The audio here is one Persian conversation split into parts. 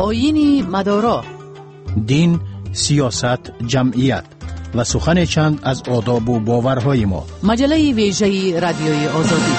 آیین مدارا، دین، سیاست، جمعیت و سخن چند از آداب و باورهای ما. مجله ویژه رادیوی آزادی.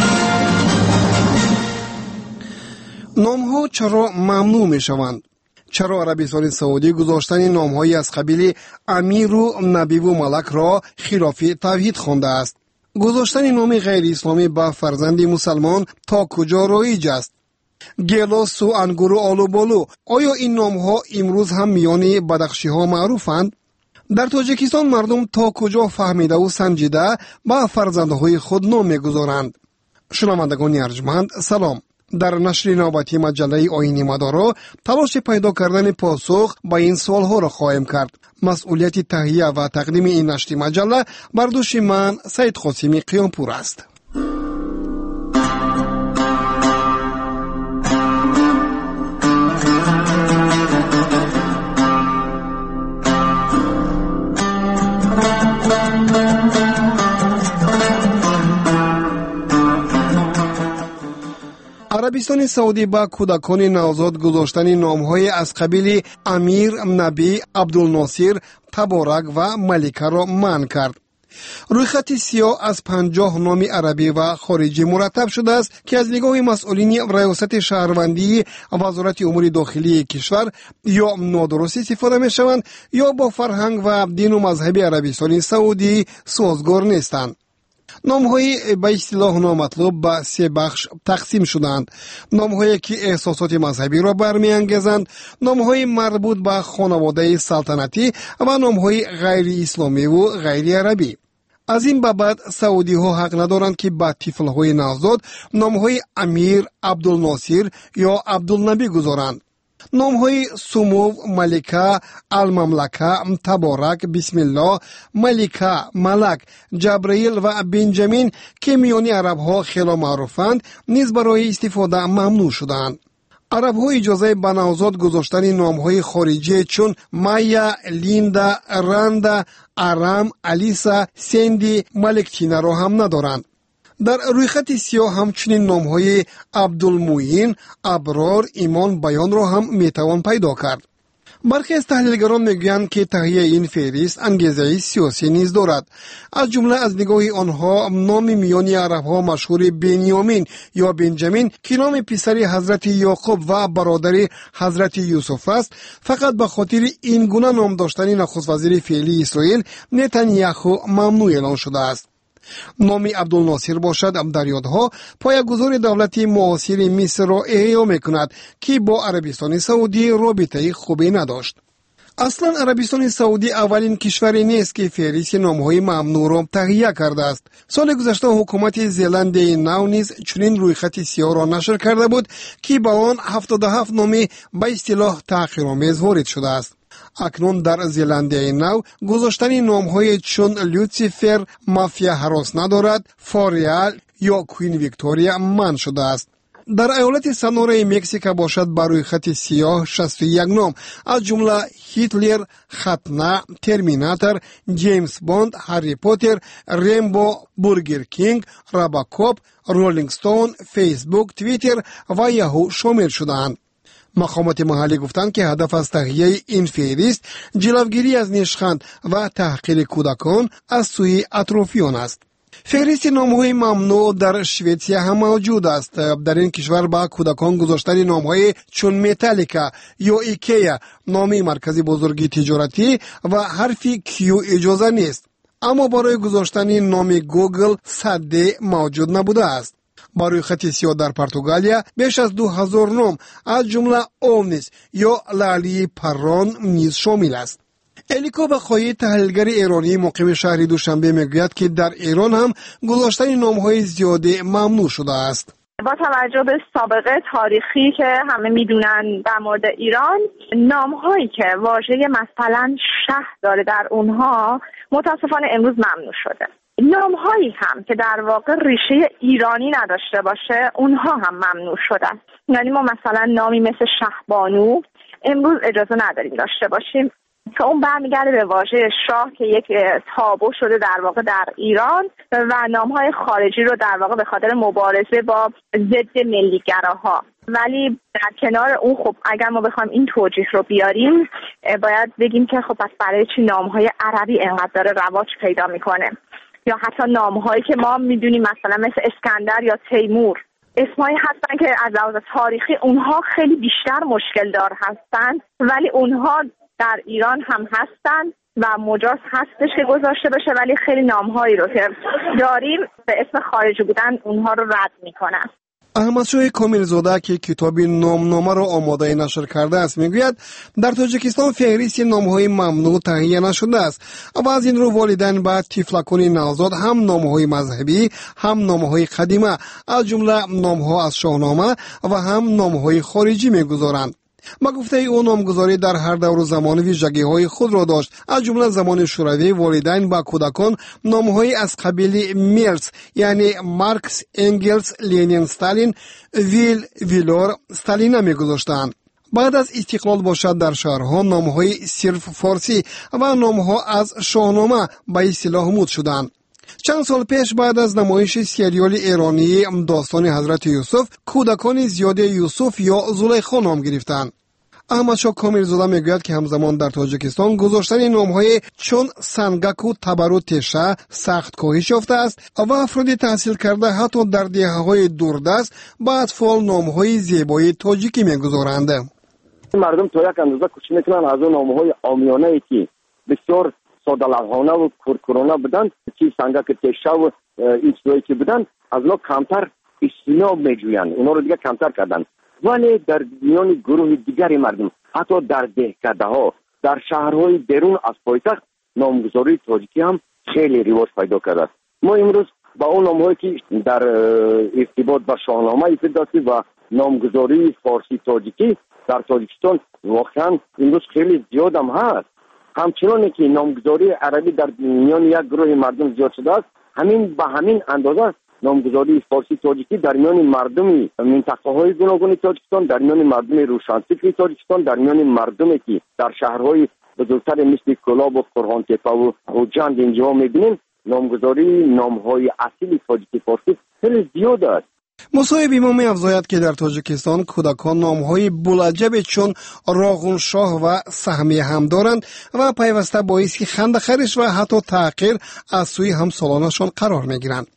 نام‌ها چرا ممنوع می‌شوند؟ چرا عربستان سعودی گذاشتن نام‌هایی از قبیل امیر و نبی و ملک را خلاف توحید خوانده است؟ گذاشتن نام غیر اسلامی به فرزند مسلمان تا کجا رایج است؟ گلاس و انگور و آلو بالو، آیا این نام‌ها امروز هم میان بدخشی‌ها معروفند؟ در تاجیکستان مردم تا کجا فهمیده و سنجیده به فرزندهای خود نام می‌گذارند؟ شنوندگان ارجمند سلام. در نشر نوبتی مجله آیین مدارا تلاش پیدا کردن پاسخ به این سوالها را خواهیم کرد. مسئولیت تهیه و تقدیم این نشر مجله بر دوش من سید قاسمی قیامپور است. عربستان سعودی با کودکان نوزاد گذاشتن نام‌های از قبیل امیر، نبی، عبدالناصر، تبارک و ملکه را منع کرد. رویخط سیاه از 50 نام عربی و خارجی مرتب شده است که از نگاه مسئولین ریاست شهروندی وزارت امور داخلی کشور یا نادرست استفاده می‌شوند یا با فرهنگ و دین و مذهب عربستان سعودی سازگار نیستند. نام‌های به اصطلاح نامطلوب به 3 بخش تقسیم شدند. نام‌هایی که احساسات مذهبی را برمی‌انگیزند، نام‌های مربوط به خانواده سلطنتی و نام‌های غیر اسلامی و غیر عربی. از این بعد سعودی‌ها حق ندارند که به طفل‌های نوزاد نام‌های امیر، عبدالناصر یا عبدالنبی گذارند. نام‌های سمو، ملکه، المملکه، تبارک، بسم الله، ملکه، ملک، جبرئیل و بنجامین که میان عرب‌ها خیلی معروفند نیز برای استفاده ممنوع شدند. عرب‌ها اجازه به نوزاد گذاشتن نام‌های خارجی چون مایا، لیندا، رندا، ارام، الیسا، سندی، ملکتینا را هم ندارند. در رویخط سیاه همچنین نام‌های عبدالموین، ابرار، ایمان، بیان را هم میتوان پیدا کرد. برخی از تحلیلگران میگویند که تهیه این فهرست انگیزه سیاسی نیز دارد. از جمله از نگاه آنها نام میانی عرب‌ها مشهور بنیامین یا بنجامین که نام پسر حضرت یعقوب و برادر حضرت یوسف است، فقط به خاطر این گونه نام داشتن نخست وزیر فعلی اسرائیل نتانیاهو ممنوع اعلان شده است. نام عبدالناصر باشد در یادها پایه‌گذار دولت معاصر مصر را احیا می‌کند که با عربستان سعودی رابطه خوبی نداشت. اصلا عربستان سعودی اولین کشوری نیست که فهرست نام‌های ممنوع را تهیه کرده است. سال گذشته حکومت زلند نو نیز چنین رویخط سیاه را نشر کرده بود که با آن 77 نام به اصطلاح تحقیرآمیز وارد شده است. اکنون در زلندیای نو گذاشتن نام‌های چون لوسیفر، مافیا هراس ندارد، فاریال یا کوین ویکتوریا منع شده است. در ایالت سنورای مکزیک باشد بر روی خط سیاه 61 نام از جمله هیتلر، ختنه، ترمیناتور، جیمز بوند، هری پاتر، ریمبو، برگر کینگ، راباکوپ، رولینگ ستون، فیسبوک، توییتر و یاهو شامل شدند. مقامات محلی گفتند که هدف از تهیه این فهرست جلوگیری از نشخند و تحقیر کودکان از سوی اطرافیان است. فهرست نام‌های ممنوع در شویتزیا هم موجود است. در این کشور با کودکان گذاشتن نام‌های چون متالیکا یا ایکیا، نام مرکز بزرگی تجارتی و حرف کیو اجازه نیست. اما برای گذاشتن نام گوگل سده موجود نبوده است. برای خط سیاه در پرتغالیا بیش از 2000 نام از جمله اونیس یا لالی پران نیز شامل است. الیکو بخوایی تحلیلگر ایرانی مقیم شهر دوشنبه میگوید که در ایران هم گذاشتن نام‌های زیاده ممنوع شده است. با توجه به سابقه تاریخی که همه میدونن در مورد ایران، نام‌هایی که واژه مثلا شهر داره در اونها متاسفانه امروز ممنوع شده. نام‌هایی هم که در واقع ریشه ایرانی نداشته باشه اونها هم ممنوع شدن. یعنی ما مثلا نامی مثل شهبانو امروز اجازه نداریم داشته باشیم که اون برمیگرده به واژه شاه که یک تابو شده در واقع در ایران و نام‌های خارجی رو در واقع به خاطر مبارزه با ضد ملی‌گراها ولی در کنار اون خب اگر ما بخوایم این توجیه رو بیاریم باید بگیم که خب پس برای چی نام‌های عربی انقدر داره رواج پیدا میکنه، یا حتی نام‌هایی که ما میدونیم مثلا مثل اسکندر یا تیمور اسمایی هستن که از لحاظ تاریخی اونها خیلی بیشتر مشکل دار هستن، ولی اونها در ایران هم هستن و مجاز هستش که گذاشته بشه، ولی خیلی نام‌هایی رو که داریم به اسم خارجی بودن اونها رو رد میکنن. احمدشاه کامل‌زاده که کتاب نامنامه را آماده نشر کرده است میگوید در تاجیکستان فهرست نام‌های ممنوع تهیه نشده است و از این رو والدین باید طفلکان نوزاد هم نام‌های مذهبی هم نام‌های قدیمه از جمله نام‌ها از شاهنامه و هم نام‌های خارجی میگذارند. با گفته او نامگذاری در هر دور و زمان ویژگی‌های خود را داشت. از جمله زمان شوروی والدین با کودکان نام‌های از قبیل میرس یعنی مارکس، انگلز، لنین، استالین، ویلور، استالین میگذاشتند. بعد از استقلال باشد در شهرها نام‌های صرف فارسی و نام‌ها از شاهنامه به اصطلاح مد شدند. چند سال پیش بعد از نمایش سریال ایرانی داستان حضرت یوسف کودکان زیاد یوسف یا زلیخا نام گرفتند. احمدشاه کامل‌زاده میگوید که همزمان در تاجیکستان گذاشتن نام‌های چون سنگک و تبر و تشه سخت کاهش یافته است و افراد تحصیل کرده حتی در دهه‌های دوردست با اطفال نام‌های زیبای تاجیکی میگذارند. مردم تا یک اندازه کوشش میکنن از اون نام‌های عامیانه‌ای که بسیار ساده لحظانه و کورکورانه بودن که سنگک تشه و این چیزایی که بودن از اونها کمتر استثناء میجویند، اونا رو دیگه کمتر کردن. ولی در میان گروه دیگری مردم حتی در دهکده‌ها در شهرهای بیرون از پایتخت نامگذاری تاجیکی هم خیلی رواج پیدا کرده است. ما امروز با اون نام‌هایی که در ارتباط با شاهنامه داشتیم و نامگذاری فارسی تاجیکی در تاجیکستان واقعا امروز خیلی زیاد هم هست. همچنان که نامگذاری عربی در میان یک گروه مردم زیاد شده است، همین اندازه نامگذاری فارسی تاجیکی در میان مردم منطقه‌های گوناگون تاجیکستان، در میان مردم روشنفکر تاجیکستان، در میان مردمی که در شهرهای بزرگتر مثل کلاب و قرغان‌تپه و جند اینجا می‌بینیم، نامگذاری نام‌های اصلی تاجیکی فارسی خیلی زیاد است. مصاحب امام افزاید که در تاجیکستان کودکان نام‌های بولجب چون راغون شاه و سهمیه هم دارند و پیوسته باعث خنده‌خرش و حتی تحقیر از سوی همسالانشان قرار می‌گیرند.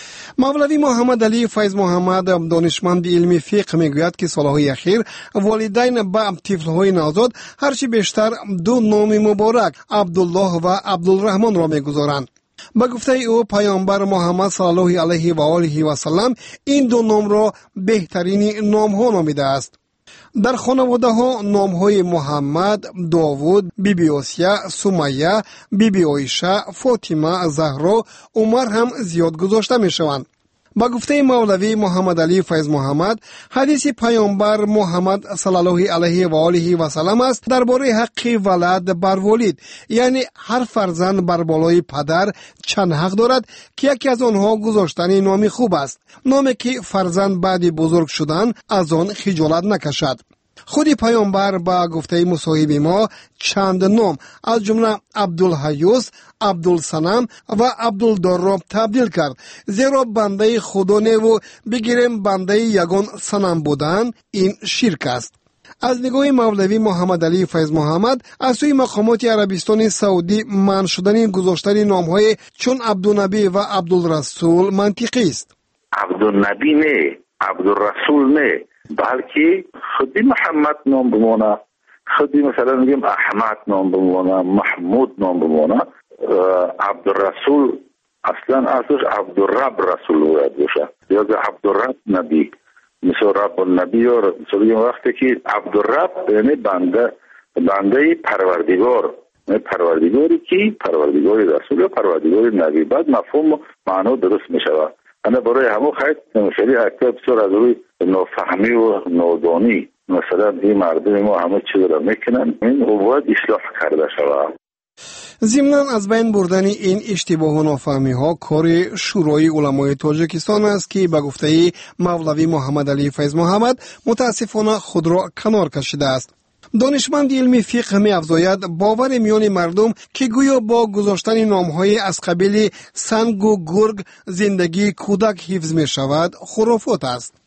مولوی محمد علی فیض محمد دانشمند علمی فقه میگوید که سالهای اخیر والدین به طفل‌های نوزاد هرچی بیشتر دو نام مبارک عبدالله و عبدالرحمن را میگذارند. با گفته او پیامبر محمد صلی الله علیه و آله و سلم این دو نام را بهترین نام ها نامیده است. در خانواده ها نام های محمد، داوود، بیبی آسیه، سمیه، بیبی عایشه، فاطمه، زهرا، عمر هم زیاد گذاشته می شوند. با گفته مولوی محمد علی فیض محمد حدیث پیامبر محمد صلی الله علیه و آله و سلم است درباره حق ولد بر والد، یعنی هر فرزند بر بالای پدر چند حق دارد که یکی از آنها گذاشتن نامی خوب است، نامی که فرزند بعد بزرگ شدن از آن خجالت نکشد. خود پیامبر با گفته مصاحب ما چند نام از جمله عبدالحیوس، عبدالسنم و عبدالدار را تبدیل کرد، زیرا بنده خدا نه و بگیریم بنده یگان سنم بودن این شرک است. از نگاه مولوی محمد علی فیض محمد از سوی مقامات عربستان سعودی منع شدن گذاشتن نام‌های چون عبدالنبی و عبدالرسول منطقی است. عبدالنبی نه، عبدالرسول نه، بلکه خودی محمد نام بمونه، خودی مثلا میگیم احمد نام بمونه، محمود نام بمونه. عبدالرسول اصلا ازش عبدالرب رسول باید باشه یا عبدالرب نبی، مثل رب النبی یا مثل وقتی که عبدالرب یعنی بنده پروردگار، پروردگاری که پروردگاری رسول یا پروردگاری نبی، بعد مفهوم معنا درست می شود. انا برای همون خیلی شریع اکتاب بسیار از روی نافهمی و نادانی مثلا این مردم ما همه چیز را میکنن، این باید اصلاح کرده شود. ضمناً از بین بردن این اشتباه و نافهمی ها کار شورای علمای تاجیکستان است که به گفته مولوی محمد علی فیض محمد متاسفانه خود را کنار کشیده است. دانشمند علمی فقه می افزاید باور میان مردم که گویا با گذاشتن نامهای از قبیل سنگ و گرگ زندگی کودک حفظ می شود خرافات است.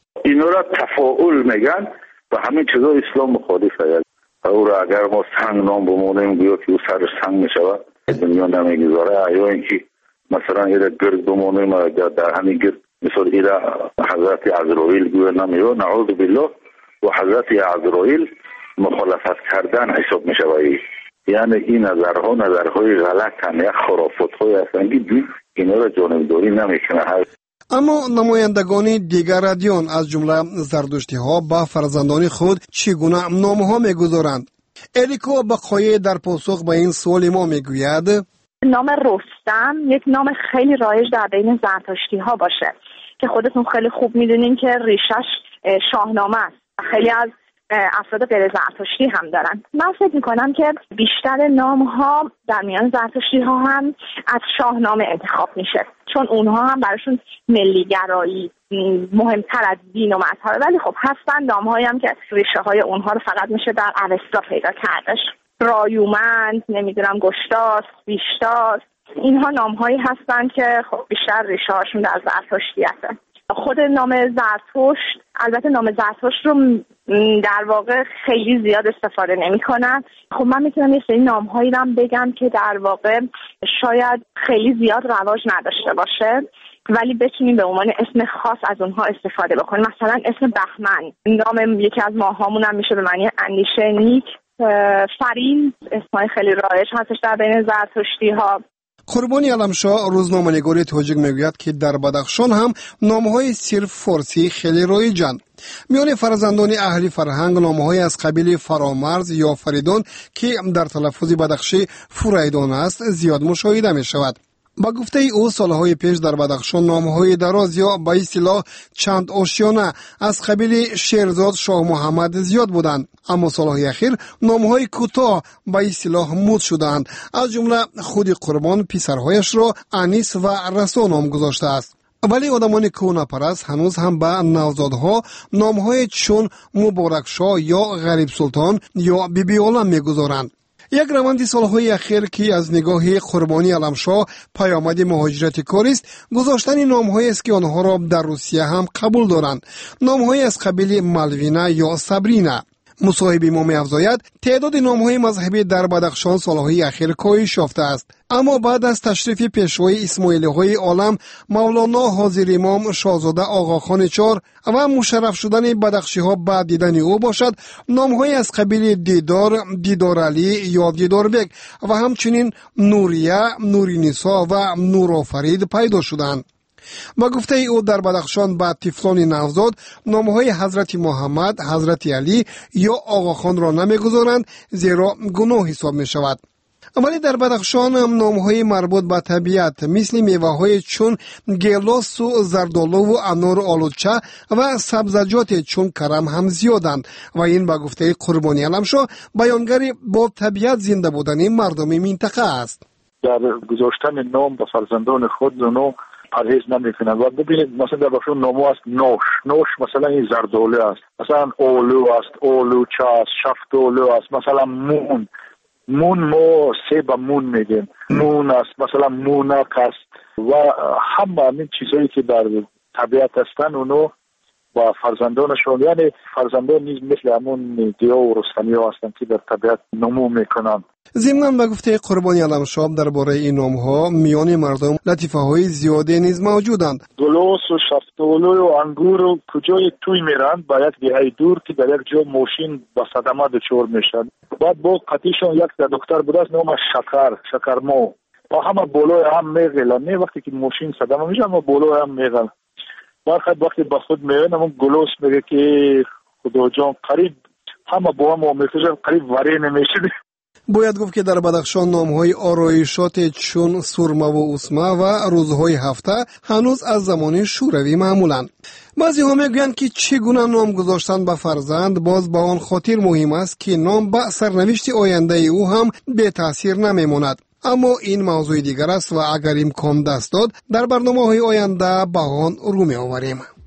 اینا را تفاعل میگن و همین چیزا اسلام مخالفه. او را اگر ما سنگ نام بمونیم گویا که او سر سنگ میشود، دنیا نمیگذاره. یا اینکه مثلا ایره گرد بمونیم در همین گرد مثل ایره حضرت عزرائیل گویا نمیو، نعوذ بالله، و حضرت عزرائیل مخالفت کردن حساب میشود. یعنی این نظرهای غلطن، یا خرافات‌های هستند که اینا را جانبداری نمیکنه. اما نمایندگان دیگر ادیان از جمله زردشتی‌ها به فرزندان خود چگونه نام‌ها می‌گذارند؟ اریکو بقایی در پاسخ به این سوال ما میگوید نام رستم یک نام خیلی رایج در بین زرتشتی‌ها باشه که خودتون خیلی خوب میدونین که ریشش شاهنامه است. خیلی از افراد غیر زرتشتی هم دارن. من فکر میکنم که بیشتر نام ها در میان زرتشتی ها هم از شاهنامه انتخاب میشه، چون اونها هم براشون ملیگرایی مهمتر از دین و مذهبه. ولی خب هستن نام هایی هم که ریشه های اونها رو فقط میشه در اوستا پیدا کردش. رایومند، نمیدونم گشتاس، بیشتاس، اینها نام هایی هستن که خب بیشتر ریشه هاشون در زرتشتی هستن. خود نام زرتشت، البته نام زرتشت رو در واقع خیلی زیاد استفاده نمی کنن. خب من میتونم یه سری نام هایی رو بگم که در واقع شاید خیلی زیاد رواج نداشته باشه ولی بتونیم به عنوان اسم خاص از اونها استفاده بکنیم. مثلا اسم بهمن، نام یکی از ماهامون هم میشه به معنی اندیشه نیک. فرین اسمای خیلی رایج هستش در بین زرتشتی ها. قربانی علمشاه روزنامه‌نگار تاجیک میگوید که در بدخشان هم نام‌های صرف فارسی خیلی رایجند. میان فرزندان اهل فرهنگ نام‌های از قبیل فرامرز یا فریدون که در تلفظ بدخشی فریدون است زیاد مشاهده می‌شود. با گفته او سالهای پیش در بدخشان نام‌های دراز یا به اصطلاح چند آشیانه از قبیل شیرزاد شاه محمد زیاد بودند، اما سالهای اخیر نام‌های کوتاه به اصطلاح مد شدند. از جمله خود قربان پسرهایش را انیس و رسا نام گذاشته است. ولی آدمان کهنه‌پرست هنوز هم به نوزادها نام‌های چون مبارک شاه یا غریب سلطان یا بیبی عالم می‌گذارند. یک روند سالهای اخیر که از نگاه قربانی علمشاه پیامد مهاجرت کاری است، گذاشتن نام‌هایی است که آنها را در روسیه هم قبول دارند. نام‌هایی از قبیل مالوینا یا صبرینا. مصاحب ما می‌افزاید تعداد نام‌های مذهبی در بدخشان سالهای اخیر کاهش یافته است، اما بعد از تشریف پیشوای اسماعیلی‌های عالم مولانا حاضر امام شاهزاده آقاخان چهار و مشرف شدن بدخشی‌ها بعد دیدن او باشد، نام‌های از قبیل دیدار، دیدارعلی یا دیداربک و همچنین نوریه، نورینیسا و نورآفرید پیدا شدند. با گفته او در بدخشان بعد طفلان نوزاد نامهای حضرت محمد، حضرت علی یا آقاخان را نمیگذارند زیرا گناه حساب می شود. ولی در بدخشان نامهای مربوط به طبیعت مثل میوه‌های چون گیلاس و زردآلو و انار آلوچه و سبزیجات چون کرم هم زیادند و این با گفته قربانی علمشاه بیانگر با طبیعت زنده بودن مردم منطقه است. در گذاشتن نام به فرزندان خود نو پرهیز نمیکنن و ببینید مثلا در بخشون نامو است نوش مثلا این زردالو است، مثلا اولو است، اولوچه است، شفتالو است، مثلا مون ما سیب مون میگیم، مون است، مثلا مونک است و همه این چیزایی که در طبیعت هستن اونو با فرزندانشون، یعنی فرزندان نیز مثل همون گیا و رستمی ها هستن که در طبیعت نمو میکنن. ضمناً به گفته قربانی علمشاه درباره این نام‌ها میان مردم لطیفه‌های زیاده نیز موجودند. گلوس و شفتالو و انگور و کجای توی میرن با یک دهه دور که در یک جا ماشین با صدمه دچار میشن. بعد با قطیشون یک دکتر بود است نام شکرمو با همه بالای هم میغلن، نه وقتی که ماشین صدمه میشه اما بالای هم میغلن. وقتی با خود میگن اون گلوس میگه که خدا جان قریب همه با هم میخوشن قریب وری نمیشه. باید گفت که در بدخشان نام‌های آرایشات چون سرمه و اسمه و روزهای هفته هنوز از زمان شوروی معمولند. بعضی ها میگویند که چگونه نام گذاشتن به فرزند باز با آن خاطر مهم است که نام به سرنوشت آینده او هم به تاثیر نمیماند. اما این موضوع دیگر است و اگر امکان دست داد در برنامه‌های آینده به آن رو می‌آوریم.